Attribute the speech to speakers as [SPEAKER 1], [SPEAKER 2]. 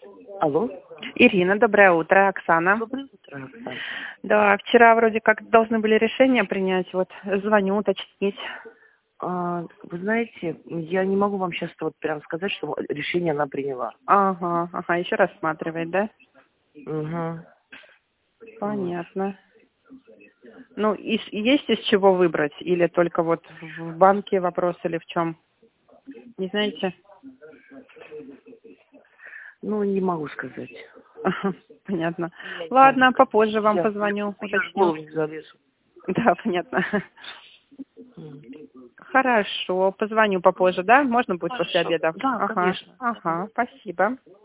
[SPEAKER 1] Алло.
[SPEAKER 2] Ирина, доброе утро, Оксана.
[SPEAKER 1] Доброе утро, Оксана.
[SPEAKER 2] Да, вчера вроде как должны были решение принять, вот звоню уточнить.
[SPEAKER 1] Вы знаете, я не могу вам сейчас вот прям сказать, что решение она приняла.
[SPEAKER 2] Ага, еще рассматривает, да?
[SPEAKER 1] Угу.
[SPEAKER 2] Понятно. Ну, есть из чего выбрать? Или только вот в банке вопрос, или в чем? Не знаете?
[SPEAKER 1] Ну, не могу сказать.
[SPEAKER 2] Ага, понятно. Ладно, попозже вам
[SPEAKER 1] Я
[SPEAKER 2] позвоню,
[SPEAKER 1] в
[SPEAKER 2] уточню.
[SPEAKER 1] голову не залезу.
[SPEAKER 2] Да, понятно. Хорошо, позвоню попозже, да? Можно будет после
[SPEAKER 1] Хорошо.
[SPEAKER 2] обеда?
[SPEAKER 1] Да,
[SPEAKER 2] Ага,
[SPEAKER 1] конечно.
[SPEAKER 2] ага, спасибо.